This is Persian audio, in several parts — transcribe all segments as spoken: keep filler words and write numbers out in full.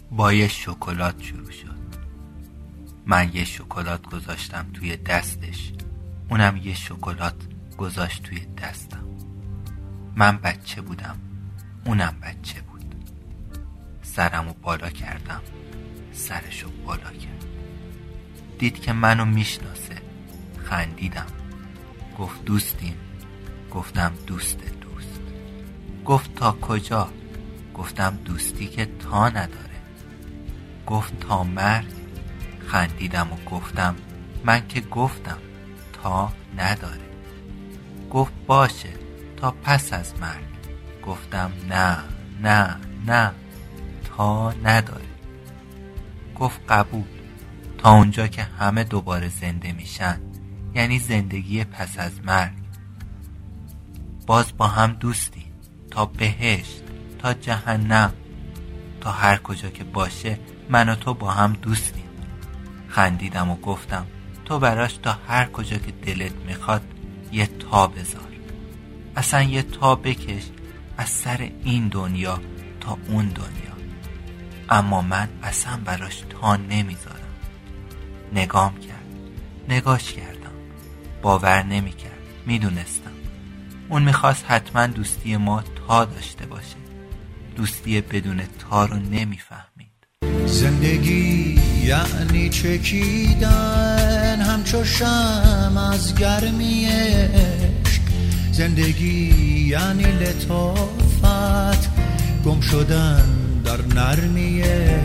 با یه شکلات شروع شد. من یه شکلات گذاشتم توی دستش، اونم یه شکلات گذاشت توی دستم. من بچه بودم، اونم بچه بود. سرمو بالا کردم، سرشو بالا کرد. دید که منو میشناسه، خندیدم. گفت دوستیم؟ گفتم دوست دوست. گفت تا کجا؟ گفتم دوستی که تا نداره. گفت تا مرگ؟ خندیدم و گفتم من که گفتم تا نداره. گفت باشه تا پس از مرگ. گفتم نه نه نه تا نداره. گفت قبول، تا اونجا که همه دوباره زنده میشن، یعنی زندگی پس از مرگ. باز با هم دوستی تا بهشت، تا جهنم، تا هر کجا که باشه من و تو با هم دوستیم. خندیدم و گفتم تو براش تا هر کجا که دلت میخواد یه تا بذار. اصلا یه تا بکش از سر این دنیا تا اون دنیا. اما من اصلا براش تا نمیذارم. نگام کرد، نگاش کردم، باور نمیکرد. میدونستم اون میخواست حتما دوستی ما تا داشته باشه. دوستی بدون تا رو نمیفهمید. زندگی یعنی چکیدن همچو شمع از گرمی عشق. زندگی یعنی لطافت گم شدن در نرمی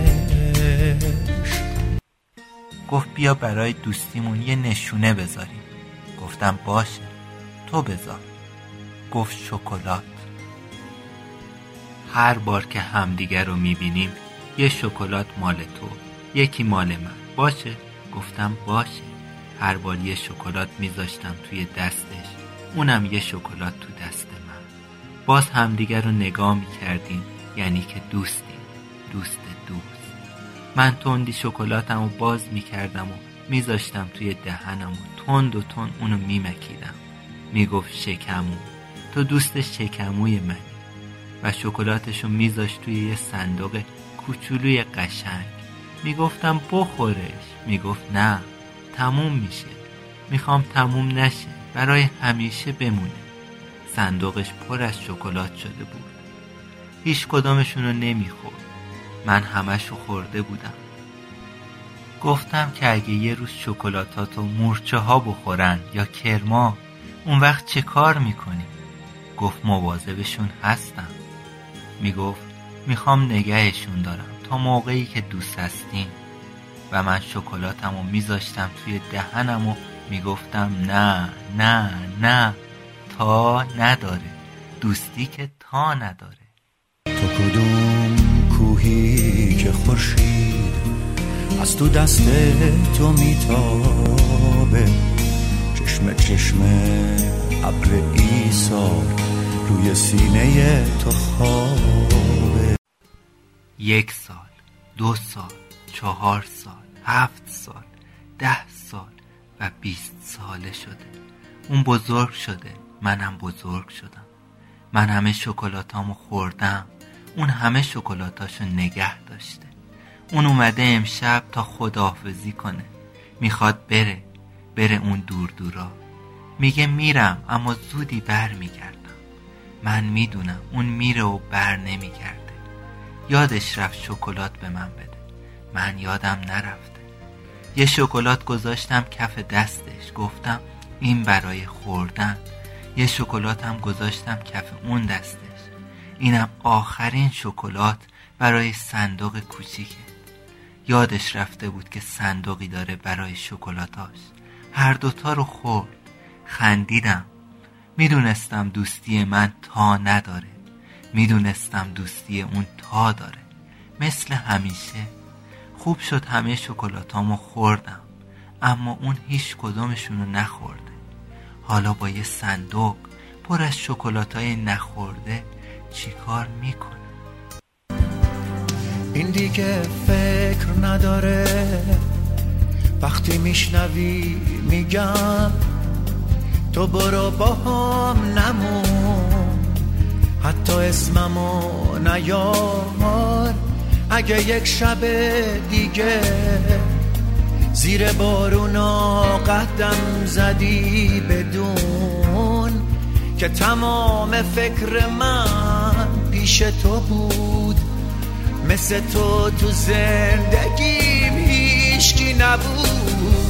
عشق. گفت بیا برای دوستیمون یه نشونه بذاریم. گفتم باشه، تو بذار. گفت شکلات. هر بار که همدیگر رو میبینیم یه شکلات مال تو، یکی مال من، باشه؟ گفتم باشه. هر بار یه شکلات میذاشتم توی دستش، اونم یه شکلات تو دست من. باز همدیگر رو نگاه میکردیم، یعنی که دوستیم، دوست دوست. من تندی شکلاتم رو باز میکردم و میذاشتم توی دهنم و تند و تند اونو میمکیدم. میگفت شکمو، تو دوست شکموی منی. و شکلاتشو میذاشت توی یه صندوق کوچولوی قشنگ. میگفتم بخورش. میگفت نه، تموم میشه. میخوام تموم نشه، برای همیشه بمونه. صندوقش پر از شکلات شده بود. هیچ کدامشونو نمیخورد. من همشو خورده بودم. گفتم که اگه یه روز شکلاتاتو مورچه ها بخورن یا کرما، اون وقت چه کار میکنی؟ گفت مواظبشون هستم. میگفت میخوام نگهشون دارم تا موقعی که دوست هستیم. و من شکلاتمو میذاشتم توی دهنم و میگفتم نه نه نه تا نداره. دوستی که تا نداره. تو کدوم کوهی که خورشید از تو دست تو میتابه، چشم چشم ابر ایثار روی سینه تو خوابه. یک سال، دو سال، چهار سال، هفت سال، ده سال و بیست ساله شده. اون بزرگ شده، منم بزرگ شدم. من همه شکلاتامو خوردم، اون همه شکلاتاشو نگه داشته. اون اومده امشب تا خداحافظی کنه. میخواد بره بره اون دور دورا. میگه میرم اما زودی بر میگردم. من میدونم اون میره و بر نمیگرده. یادش رفت شکلات به من بده. من یادم نرفته. یه شکلات گذاشتم کف دستش. گفتم این برای خوردن. یه شکلات هم گذاشتم کف اون دستش. اینم آخرین شکلات برای صندوق کوچیکه. یادش رفته بود که صندوقی داره برای شکلاتاش. هر دوتا رو خورد. خندیدم. میدونستم دوستی من تا نداره. میدونستم دوستی اون تا داره. مثل همیشه. خوب شد همه شکلاتامو خوردم، اما اون هیچ کدومشونو نخورده. حالا با یه صندوق پر از شکلاتای نخورده چیکار میکنه؟ این دیگه فکر نداره. وقتی میشنوی میگم تو برو با هم نمون، حتی اسممو نیار. اگه یک شب دیگه زیر بارونا قدم زدی بدون که تمام فکر من پیش تو بود، مثل تو تو زندگیم هیچکی نبود.